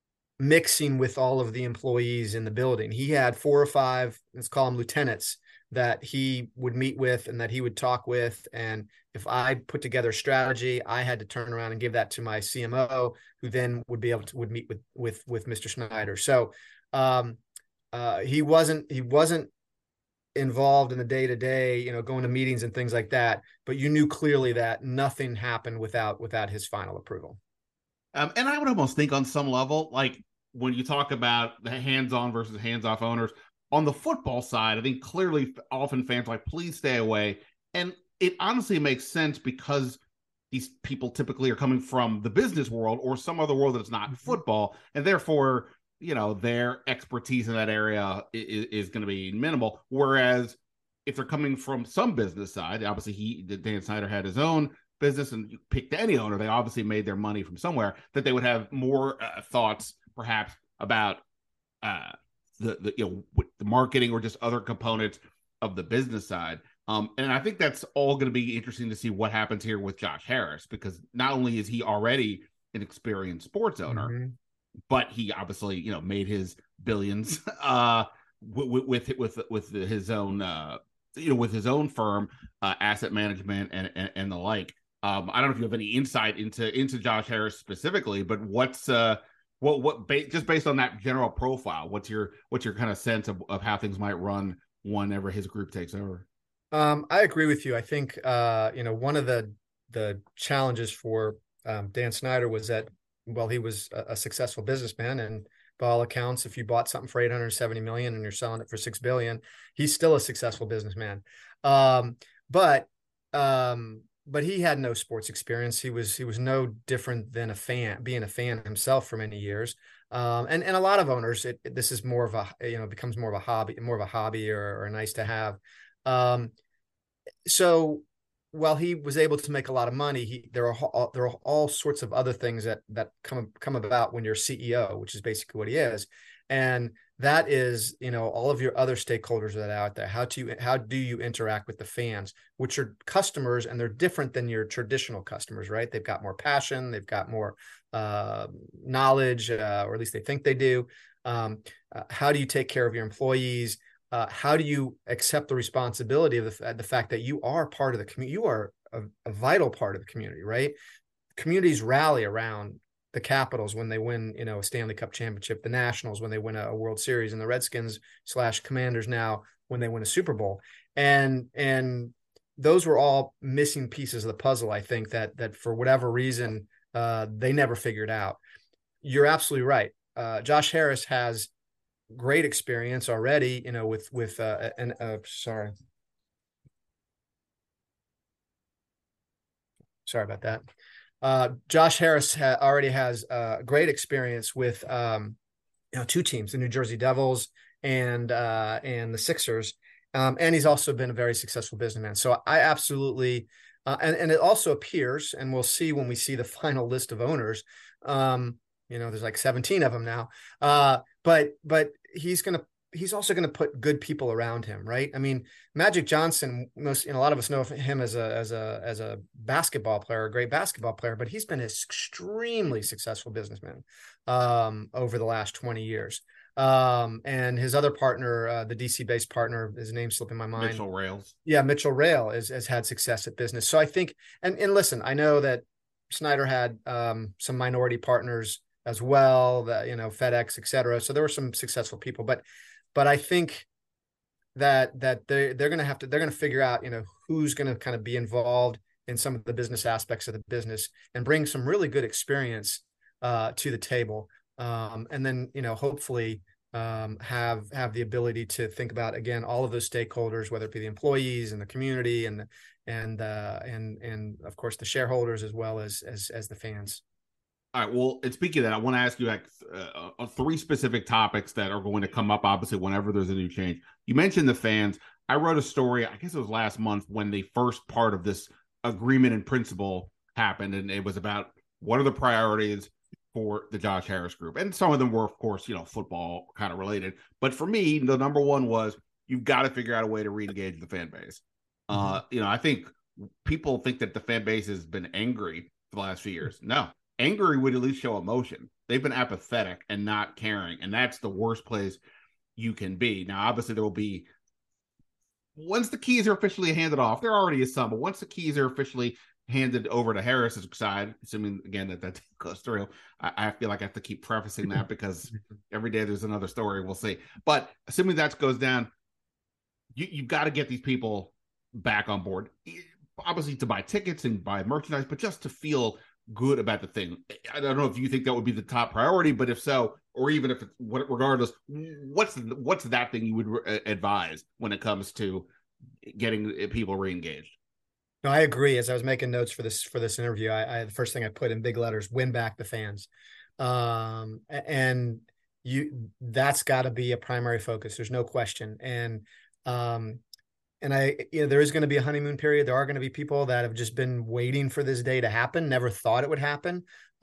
mixing with all of the employees in the building. He had four or five, let's call them lieutenants, that he would meet with and that he would talk with. And if I put together a strategy, I had to turn around and give that to my C M O, who then would be able to would meet with with with Mister Snyder. So um, uh, he wasn't he wasn't involved in the day to day, you know, going to meetings and things like that. But you knew clearly that nothing happened without without his final approval. Um, and I would almost think on some level, like when you talk about the hands-on versus hands-off owners, on the football side, I think clearly often fans are like, please stay away. And it honestly makes sense because these people typically are coming from the business world or some other world that's not football. And therefore, you know, their expertise in that area is, is going to be minimal. Whereas if they're coming from some business side, obviously he, Dan Snyder had his own business, and you picked any owner, they obviously made their money from somewhere, that they would have more uh, thoughts perhaps about uh, the, the, you know, the marketing or just other components of the business side. Um, and I think that's all going to be interesting to see what happens here with Josh Harris, because not only is he already an experienced sports owner, mm-hmm. but he obviously, you know, made his billions uh, with, with, with, with his own, uh, you know, with his own firm, uh, asset management and, and, and the like. Um, I don't know if you have any insight into into Josh Harris specifically, but what's uh, what what ba- just based on that general profile, what's your what's your kind of sense of, of how things might run whenever his group takes over? Um, I agree with you. I think uh, you know, one of the the challenges for um, Dan Snyder was that, well, he was a, a successful businessman, and by all accounts, if you bought something for eight hundred seventy million and you're selling it for six billion, he's still a successful businessman. Um, but um, but he had no sports experience. He was he was no different than a fan, being a fan himself for many years. Um, and and a lot of owners, it, this is more of a, you know, becomes more of a hobby, more of a hobby or, or nice to have. Um, so while he was able to make a lot of money, he there are there are all sorts of other things that that come come about when you're C E O, which is basically what he is, and that is, you know, all of your other stakeholders that are out there. How to how do you interact with the fans, which are customers, and they're different than your traditional customers, right? They've got more passion, they've got more uh, knowledge, uh, or at least they think they do. Um, uh, how do you take care of your employees? Uh, how do you accept the responsibility of the, the fact that you are part of the community? You are a, a vital part of the community, right? Communities rally around the Capitals when they win, you know, a Stanley Cup championship, the Nationals when they win a, a World Series, and the Redskins slash Commanders now when they win a Super Bowl. And and those were all missing pieces of the puzzle, I think, that that for whatever reason uh, they never figured out. You're absolutely right. Uh, Josh Harris has great experience already, you know, with with uh, and uh, sorry, sorry about that. Uh, Josh Harris ha- already has uh, great experience with um, you know, two teams, the New Jersey Devils and uh, and the Sixers, um, and he's also been a very successful businessman. So I absolutely, uh, and and it also appears, and we'll see when we see the final list of owners. Um, you know, there's like seventeen of them now, uh, but but he's gonna. He's also going to put good people around him, right? I mean, Magic Johnson, most, you know, a lot of us know him as a as a as a basketball player, a great basketball player, but he's been an extremely successful businessman um, over the last twenty years. Um, and his other partner, uh, the D C-based partner, his name's slipping my mind. Mitchell Rails. Yeah, Mitchell Rail is, has had success at business. So I think, and and listen, I know that Snyder had um, some minority partners as well, that, you know, FedEx, et cetera. So there were some successful people, but But I think that that they they're going to have to they're going to figure out, you know, who's going to kind of be involved in some of the business aspects of the business and bring some really good experience uh, to the table, um, and then, you know, hopefully um, have have the ability to think about, again, all of those stakeholders, whether it be the employees and the community and and uh, and and of course the shareholders, as well as as as the fans. All right. Well, and speaking of that, I want to ask you like uh, three specific topics that are going to come up, obviously, whenever there's a new change. You mentioned the fans. I wrote a story, I guess it was last month, when the first part of this agreement in principle happened, and it was about what are the priorities for the Josh Harris group. And some of them were, of course, you know, football kind of related. But for me, the number one was you've got to figure out a way to re-engage the fan base. Mm-hmm. Uh, you know, I think people think that the fan base has been angry for the last few years. No. angry would at least show emotion. They've been apathetic and not caring, and that's the worst place you can be. Now, obviously, there will be, once the keys are officially handed off, there already is some, but once the keys are officially handed over to Harris's side, assuming, again, that that goes through, I, I feel like I have to keep prefacing that because every day there's another story, we'll see. But assuming that goes down, you, you've got to get these people back on board, obviously to buy tickets and buy merchandise, but just to feel good about the thing. I don't know if you think that would be the top priority, but if so, or even if it's what, regardless, what's what's that thing you would re- advise when it comes to getting people re-engaged? No, I agree. As I was making notes for this for this interview, I, I the first thing I put in big letters: win back the fans, um, and you that's got to be a primary focus. There's no question, and um, and I, you know, there is going to be a honeymoon period. There are going to be people that have just been waiting for this day to happen, never thought it would happen.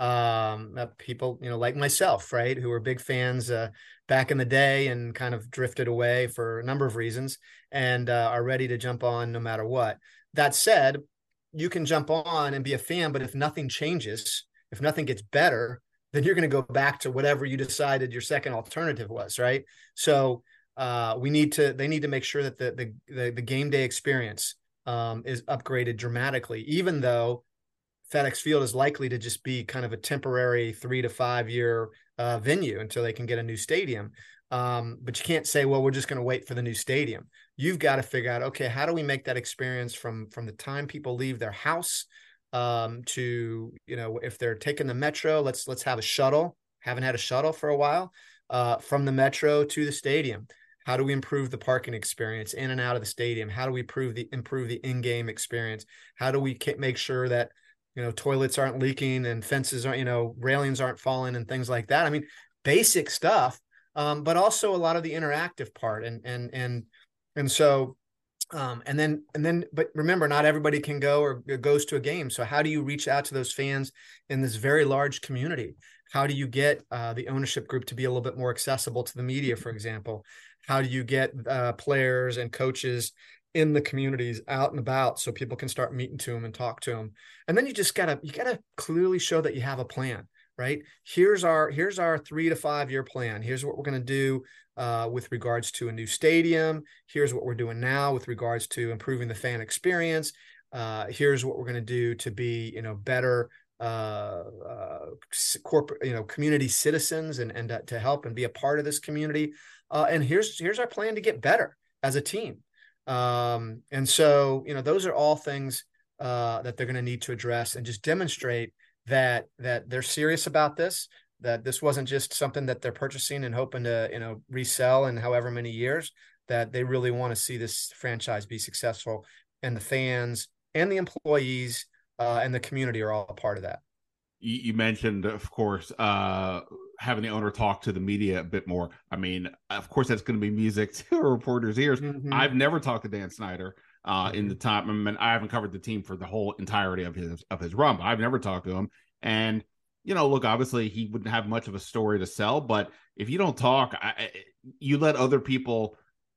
Um, uh, people, you know, like myself, right, who were big fans uh, back in the day and kind of drifted away for a number of reasons, and uh, are ready to jump on no matter what. That said, you can jump on and be a fan, but if nothing changes, if nothing gets better, then you're going to go back to whatever you decided your second alternative was, right? So uh, we need to, they need to make sure that the the the, the game day experience um, is upgraded dramatically, even though FedEx Field is likely to just be kind of a temporary three to five year uh, venue until they can get a new stadium. Um, but you can't say, well, we're just going to wait for the new stadium. You've got to figure out, okay, how do we make that experience from, from the time people leave their house um, to, you know, if they're taking the metro, let's, let's have a shuttle. Haven't had a shuttle for a while uh, from the metro to the stadium. How do we improve the parking experience in and out of the stadium? How do we improve the, improve the in-game experience? How do we make sure that, you know, toilets aren't leaking and fences aren't, you know, railings aren't falling and things like that? I mean, basic stuff. Um, but also a lot of the interactive part. And, and, and, and so, um, and then, and then, but remember, not everybody can go or goes to a game. So how do you reach out to those fans in this very large community? How do you get uh, the ownership group to be a little bit more accessible to the media, for example? How do you get uh, players and coaches in the communities out and about so people can start meeting to them and talk to them? And then you just gotta, you gotta clearly show that you have a plan. Right. Here's our here's our three to five year plan. Here's what we're going to do uh, with regards to a new stadium. Here's what we're doing now with regards to improving the fan experience. Uh, here's what we're going to do to be, you know, better uh, uh, corporate, you know, community citizens and and uh, to help and be a part of this community. Uh, and here's here's our plan to get better as a team. Um, and so, you know, those are all things uh, that they're going to need to address and just demonstrate that that they're serious about this, that this wasn't just something that they're purchasing and hoping to, you know, resell in however many years, that they really want to see this franchise be successful, and the fans and the employees uh, and the community are all a part of that. You, you mentioned, of course, uh, having the owner talk to the media a bit more. I mean, of course, that's going to be music to a reporter's ears. Mm-hmm. I've never talked to Dan Snyder. Uh, mm-hmm. in the time, I mean, I haven't covered the team for the whole entirety of his of his run, but I've never talked to him. And you know, look, obviously he wouldn't have much of a story to sell, but if you don't talk, I, you let other people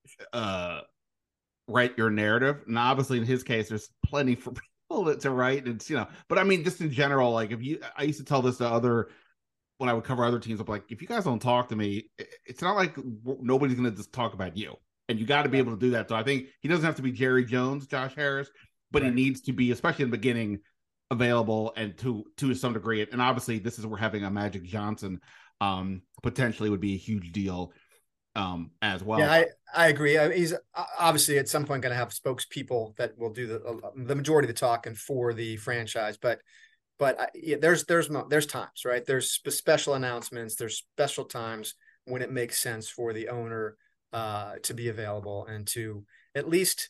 uh, write your narrative. And obviously, in his case, there's plenty for people to write. It's, you know, but I mean, just in general, like if you, I used to tell this to other when I would cover other teams. I'm like, if you guys don't talk to me, it's not like nobody's going to just talk about you. And you got to be able to do that. So I think he doesn't have to be Jerry Jones, Josh Harris, but right. he needs to be, especially in the beginning, available and to to some degree. And obviously, this is where having a Magic Johnson um, potentially would be a huge deal um, as well. Yeah, I, I agree. I mean, he's obviously at some point going to have spokespeople that will do the uh, the majority of the talking for the franchise. But but uh, yeah, there's there's there's times, right? There's special announcements. There's special times when it makes sense for the owner Uh, to be available and to at least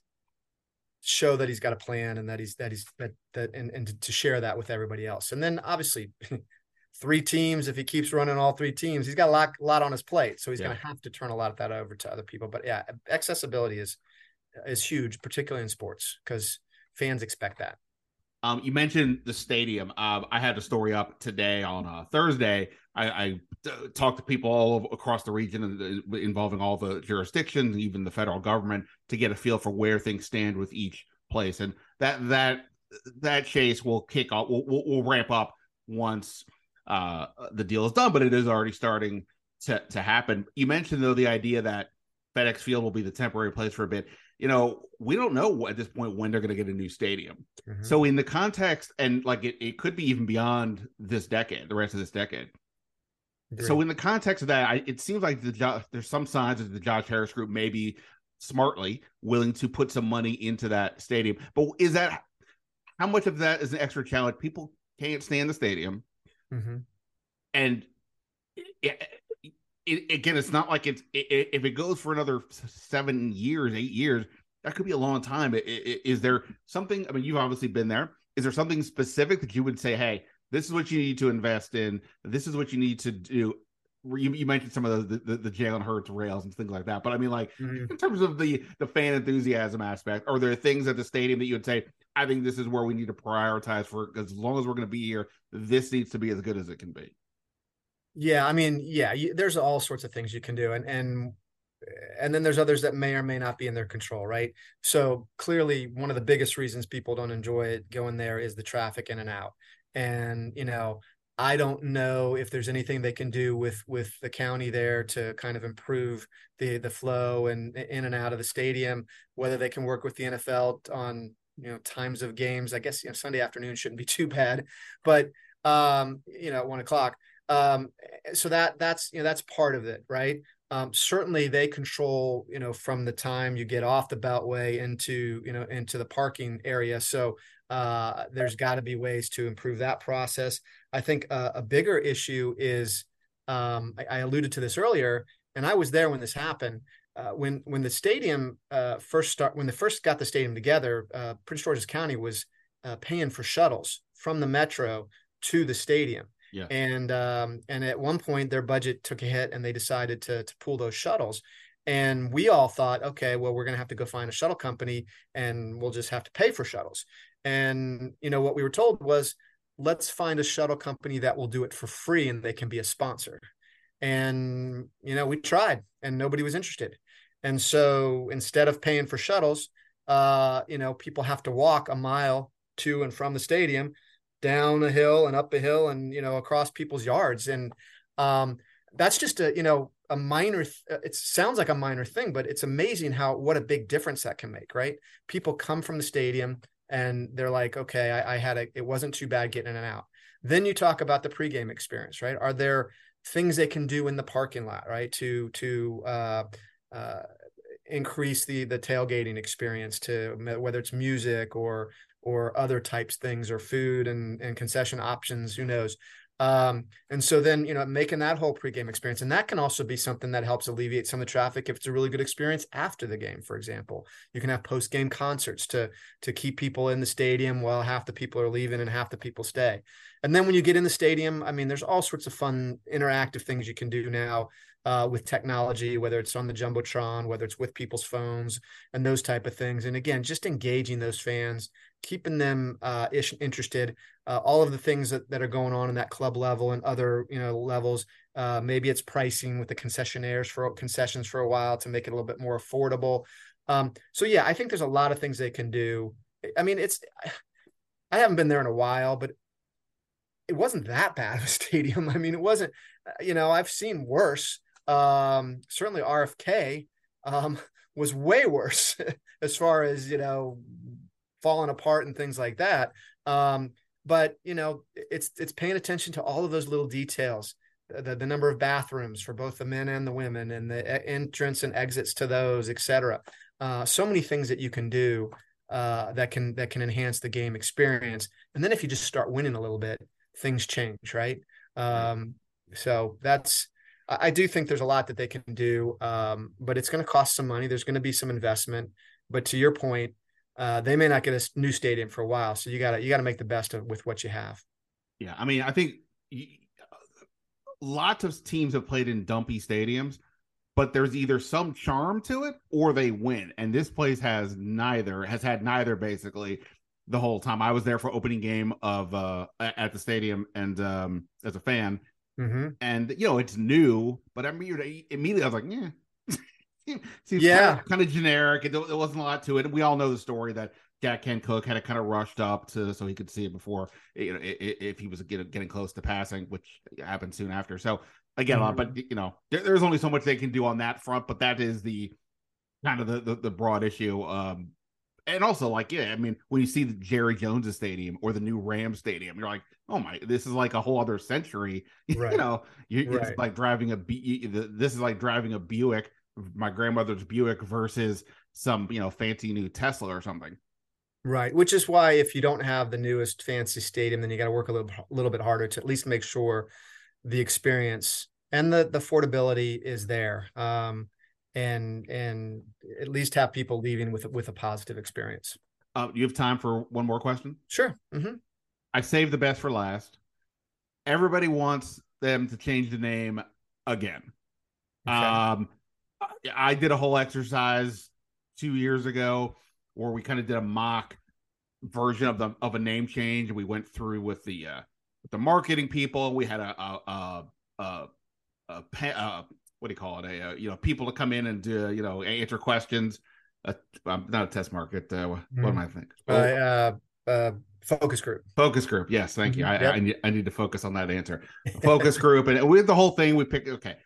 show that he's got a plan and that he's that he's that that and, and to share that with everybody else. And then obviously three teams, if he keeps running all three teams, he's got a lot, a lot on his plate. So he's yeah. going to have to turn a lot of that over to other people. But yeah, accessibility is is huge, particularly in sports, because fans expect that. Um, you mentioned the stadium. Um, I had a story up today on uh, Thursday. I, I uh, talked to people all over, across the region, uh, involving all the jurisdictions and even the federal government, to get a feel for where things stand with each place. And that that that chase will kick off. Will will ramp up once uh, the deal is done, but it is already starting to, to happen. You mentioned, though, the idea that FedEx Field will be the temporary place for a bit. You know, we don't know at this point when they're going to get a new stadium. Mm-hmm. So in the context, and like it, it could be even beyond this decade, the rest of this decade. Agreed. So in the context of that, I, it seems like the there's some signs that the Josh Harris group may be smartly willing to put some money into that stadium. But is that, how much of that is an extra challenge? People can't stand the stadium. Mm-hmm. And it, it, again, it's not like it's, it, if it goes for another seven years, eight years, that could be a long time. It, it, is there something, I mean, you've obviously been there. Is there something specific that you would say, hey, this is what you need to invest in. This is what you need to do. You, you mentioned some of the, the, the Jalen Hurts rails and things like that. But I mean, like, mm-hmm. in terms of the, the fan enthusiasm aspect, are there things at the stadium that you would say, I think this is where we need to prioritize for, as long as we're going to be here, this needs to be as good as it can be? Yeah, I mean, yeah, you, there's all sorts of things you can do. And, and, and then there's others that may or may not be in their control, right? So clearly one of the biggest reasons people don't enjoy it going there is the traffic in and out. And, you know, I don't know if there's anything they can do with, with the county there to kind of improve the, the flow and in and out of the stadium, whether they can work with the N F L on, you know, times of games. I guess, you know, Sunday afternoon shouldn't be too bad, but, um, you know, at one o'clock. Um, so that, that's, you know, that's part of it, right? Um, certainly they control, you know, from the time you get off the Beltway into, you know, into the parking area. So uh, there's got to be ways to improve that process. I think uh, a bigger issue is, um, I, I alluded to this earlier, and I was there when this happened. Uh, when when the stadium uh, first start, when they first got the stadium together, uh, Prince George's County was uh, paying for shuttles from the metro to the stadium. Yeah. And um, and at one point their budget took a hit and they decided to to pull those shuttles. And we all thought, okay, well, we're going to have to go find a shuttle company and we'll just have to pay for shuttles. And, you know, what we were told was, let's find a shuttle company that will do it for free and they can be a sponsor. And, you know, we tried and nobody was interested. And so instead of paying for shuttles, uh, you know, people have to walk a mile to and from the stadium, down a hill and up a hill and, you know, across people's yards. And um, that's just a, you know, a minor, th- it sounds like a minor thing, but it's amazing how, what a big difference that can make, right? People come from the stadium and they're like, okay, I, I had a, it wasn't too bad getting in and out. Then you talk about the pregame experience, right? Are there things they can do in the parking lot, right? To, to uh, uh, increase the, the tailgating experience, to whether it's music or, or other types things or food and, and concession options, who knows? Um, and so then, you know, making that whole pregame experience, and that can also be something that helps alleviate some of the traffic. If it's a really good experience after the game, for example, you can have post-game concerts to, to keep people in the stadium while half the people are leaving and half the people stay. And then when you get in the stadium, I mean, there's all sorts of fun, interactive things you can do now uh, with technology, whether it's on the Jumbotron, whether it's with people's phones and those type of things. And again, just engaging those fans, keeping them uh, ish, interested, uh, all of the things that, that are going on in that club level and other, you know, levels. Uh, maybe it's pricing with the concessionaires for concessions for a while to make it a little bit more affordable. Um, so yeah, I think there's a lot of things they can do. I mean, it's, I haven't been there in a while, but it wasn't that bad of a stadium. I mean, it wasn't, you know, I've seen worse. Um, certainly R F K um, was way worse as far as, you know, falling apart and things like that. Um, but, you know, it's, it's paying attention to all of those little details, the, the number of bathrooms for both the men and the women and the entrance and exits to those, et cetera. Uh, so many things that you can do uh, that can, that can enhance the game experience. And then if you just start winning a little bit, things change. Right. Um, so that's, I do think there's a lot that they can do, um, but it's going to cost some money. There's going to be some investment, but to your point, uh, they may not get a new stadium for a while. So you gotta, you gotta make the best of with what you have. Yeah. I mean, I think lots of teams have played in dumpy stadiums, but there's either some charm to it or they win. And this place has neither, has had neither basically the whole time. I was there for opening game of, uh, at the stadium and, um, as a fan. Mm-hmm. And, you know, it's new, but I mean, immediately I was like, yeah, seems yeah. kind of, kind of generic. It, there wasn't a lot to it. We all know the story that Jack Ken Cook had it kind of rushed up to so he could see it before, you know, if he was getting, getting close to passing, which happened soon after. So I get mm-hmm. a lot, but you know, there, there's only so much they can do on that front. But that is the kind of the the, the broad issue. Um, and also, like, yeah, I mean, when you see the Jerry Jones Stadium or the new Rams Stadium, you're like, oh my, this is like a whole other century. Right. You know, you, right. It's like driving a B. This is like driving a Buick, my grandmother's Buick, versus some, you know, fancy new Tesla or something. Right. Which is why if you don't have the newest fancy stadium, then you got to work a little, little bit harder to at least make sure the experience and the, the affordability is there. Um, and, and at least have people leaving with, with a positive experience. Uh, you have time for one more question? Sure. Mm-hmm. I saved the best for last. Everybody wants them to change the name again. Okay. Um, I did a whole exercise two years ago where we kind of did a mock version of the of a name change. We went through with the uh, with the marketing people. We had a a a, a, a, a what do you call it? A, a you know people to come in and uh, you know answer questions. Uh, um, not a test market. Uh, what mm. am I thinking? Uh, uh, uh, focus group. Focus group. Yes, thank you. I, yep. I, I need I need to focus on that answer. Focus group, and we had the whole thing. We picked okay.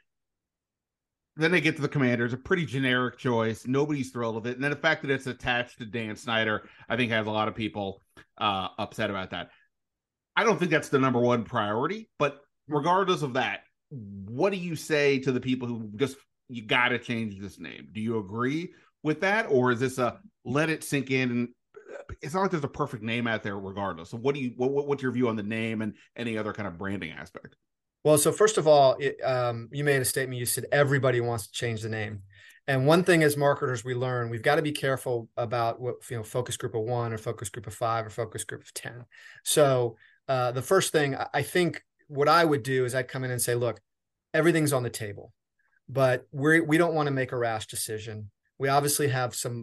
Then they get to the Commanders, a pretty generic choice. Nobody's thrilled with it. And then the fact that it's attached to Dan Snyder, I think has a lot of people uh, upset about that. I don't think that's the number one priority, but regardless of that, what do you say to the people who just, you got to change this name? Do you agree with that? Or is this a let it sink in? And it's not like there's a perfect name out there regardless. So what do you, what, what's your view on the name and any other kind of branding aspect? Well, so first of all, it, um, you made a statement. You said everybody wants to change the name. And one thing as marketers, we learn, we've got to be careful about what, you know, focus group of one or focus group of five or focus group of ten. So uh, the first thing I think what I would do is I'd come in and say, look, everything's on the table, but we we don't want to make a rash decision. We obviously have some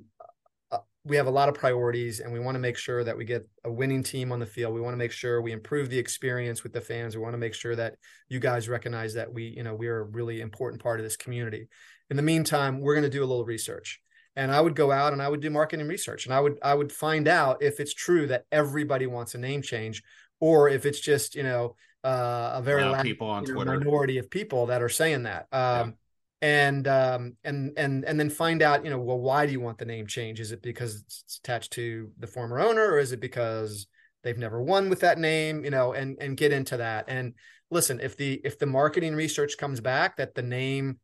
we have a lot of priorities, and we want to make sure that we get a winning team on the field. We want to make sure we improve the experience with the fans. We want to make sure that you guys recognize that we, you know, we're a really important part of this community. In the meantime, we're going to do a little research, and I would go out and I would do marketing research, and I would, I would find out if it's true that everybody wants a name change, or if it's just, you know, uh, a very loud people on Twitter, minority of people that are saying that. Um, yeah. And, um, and, and, and then find out, you know, well, why do you want the name change? Is it because it's attached to the former owner, or is it because they've never won with that name, you know, and, and get into that. And listen, if the, if the marketing research comes back that the name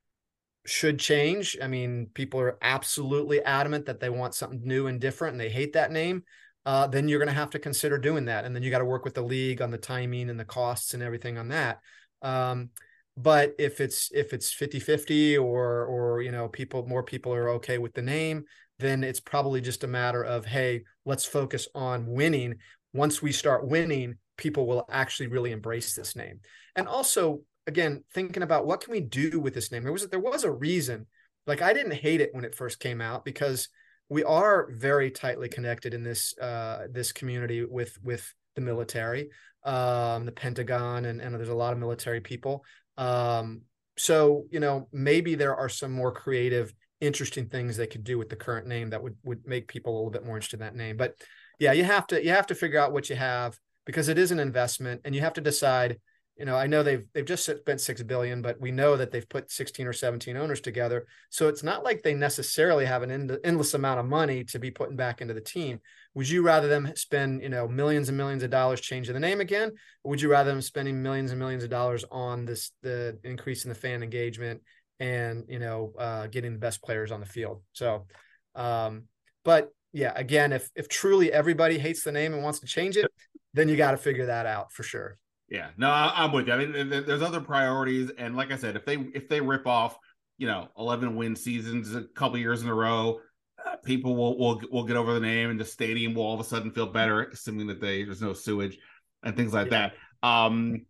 should change, I mean, people are absolutely adamant that they want something new and different and they hate that name, uh, then you're going to have to consider doing that. And then you got to work with the league on the timing and the costs and everything on that. Um, But if it's if it's fifty-fifty or or you know people more people are okay with the name, then it's probably just a matter of, hey, let's focus on winning. Once we start winning, people will actually really embrace this name. And also, again, thinking about what can we do with this name? There was there was a reason. Like, I didn't hate it when it first came out, because we are very tightly connected in this uh, this community with with the military, um, the Pentagon, and, and there's a lot of military people. Um, so, you know, maybe there are some more creative, interesting things they could do with the current name that would, would make people a little bit more interested in that name. But yeah, you have to, you have to figure out what you have, because it is an investment, and you have to decide, you know, I know they've, they've just spent six billion dollars, but we know that they've put sixteen or seventeen owners together. So it's not like they necessarily have an end, endless amount of money to be putting back into the team. Would you rather them spend, you know, millions and millions of dollars changing the name again? Or would you rather them spending millions and millions of dollars on this, the increase in the fan engagement and, you know, uh, getting the best players on the field? So, um, but yeah, again, if, if truly everybody hates the name and wants to change it, then you got to figure that out for sure. Yeah, no, I'm with you. I mean, there's other priorities, and like I said, if they if they rip off, you know, eleven win seasons a couple years in a row, uh, people will will will get over the name, and the stadium will all of a sudden feel better, assuming that they there's no sewage and things like yeah. that. Um,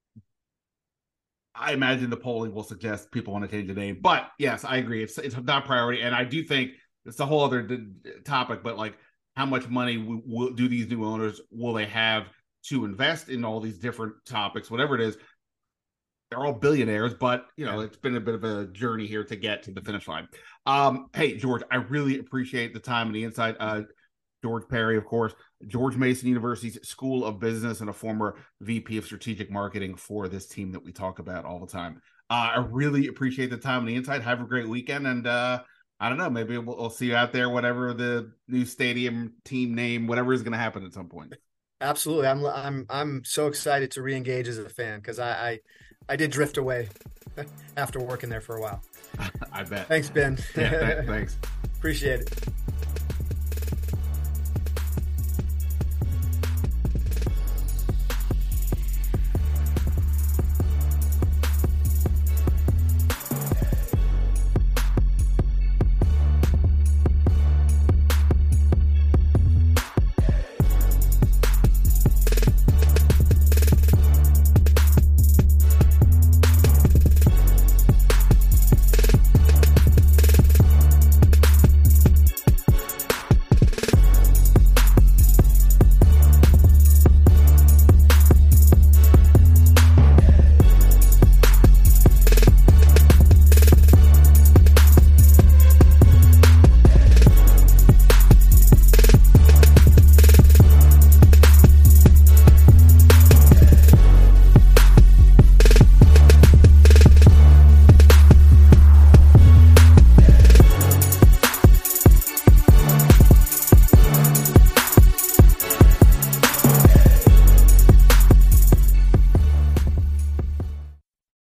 I imagine the polling will suggest people want to change the name, but yes, I agree. It's it's not priority, and I do think it's a whole other d- topic. But like, how much money will, will do these new owners will they have to invest in all these different topics, whatever it is? They're all billionaires, but you know, yeah. it's been a bit of a journey here to get to the finish line. Um, hey, George, I really appreciate the time and the insight. Uh, George Perry, of course, George Mason University's School of Business and a former V P of Strategic Marketing for this team that we talk about all the time. Uh, I really appreciate the time and the insight. Have a great weekend. And uh, I don't know, maybe we'll, we'll see you out there, whatever the new stadium, team name, whatever is going to happen at some point. Absolutely. I'm I'm I'm so excited to re-engage as a fan because I, I I did drift away after working there for a while. I bet. Thanks, Ben. Yeah, th- thanks. Appreciate it.